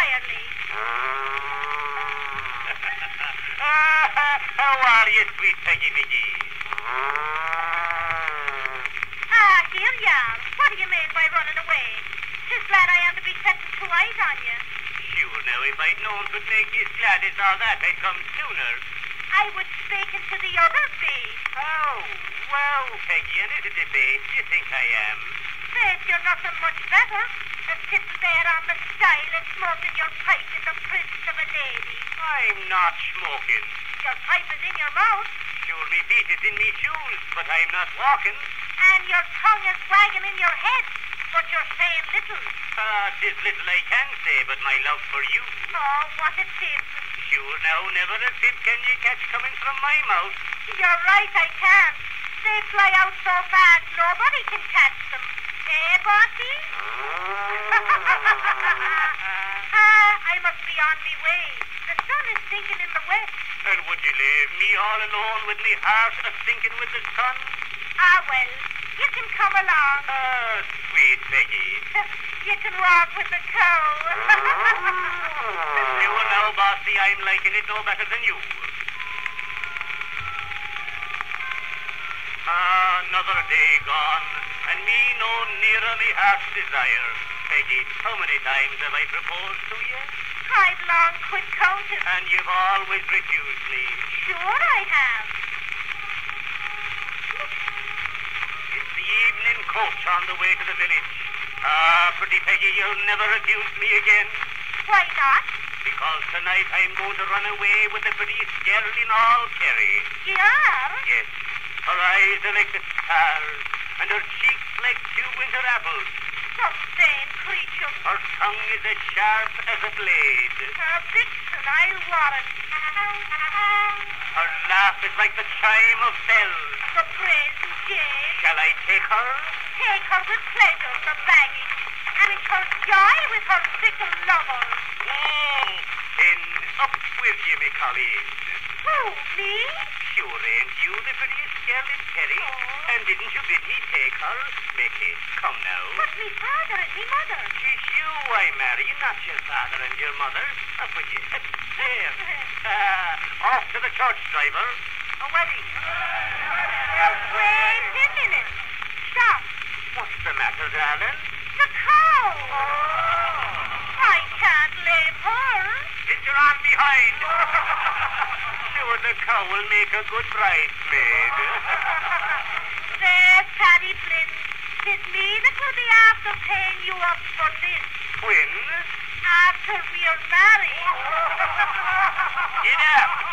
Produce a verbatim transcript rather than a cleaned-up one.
entirely. How are you, sweet Peggy McGee? Ah, here you are. What do you mean by running away? Just glad I am to be setting two eyes on you. Sure, now, if I'd known could make you as glad as all that, I'd come sooner. I was speaking to the other bee. Oh, well, Peggy, and is it a base you think I am? Faith, you're nothing much better than sitting there on the stile and smoking your pipe in the presence of a lady. I'm not smoking. Your pipe is in your mouth. Sure, me feet is in me shoes, but I'm not walking. And your tongue is wagging in your head, but you're saying little. Ah, 'tis little I can say, but my love for you. Oh, what a tip. Sure, now, never a tip can you catch coming from my mouth. You're right, I can. They fly out so fast, nobody can catch them. Eh, Bossy? Ah, I must be on me way. The sun is sinking in the west. And would you leave me all alone with me heart a-sinking with the sun? Ah, well, you can come along. Ah, sweet Peggy. You can walk with the cow. You know, Bossy, I'm liking it no better than you. Ah, another day gone, and me no nearer me heart's desire. Peggy, how many times have I proposed to you? I've long quit counting. And you've always refused me. Sure I have. It's the evening coach on the way to the village. Ah, pretty Peggy, you'll never refuse me again. Why not? Because tonight I'm going to run away with the prettiest girl in all Kerry. You are? Yes. Her eyes are like the stars, and her cheeks like two winter apples. Some sane creature. Her tongue is as sharp as a blade. Her vixen, I'll warrant. Her laugh is like the chime of bells. The brazen jade. Shall I take her? Take her with pleasure, the baggage, and with her joy with her fickle lover. Mm. Then up with you, me Colleen. Who, me? Sure, ain't you the prettiest girl in Kerry? Oh. And didn't you bid me take her? Mickey, come now. But me father and me mother. Tis you I marry, not your father and your mother. Up with you. There. Uh, off to the church, driver. A wedding. Wait a minute. Stop. What's the matter, darling? The cow. I can't leave her. Sit your on behind. Sure, the cow will make a good bridesmaid. There, Paddy Flynn. 'Tis me that will be after paying you up for this. When? After we're married. Get up.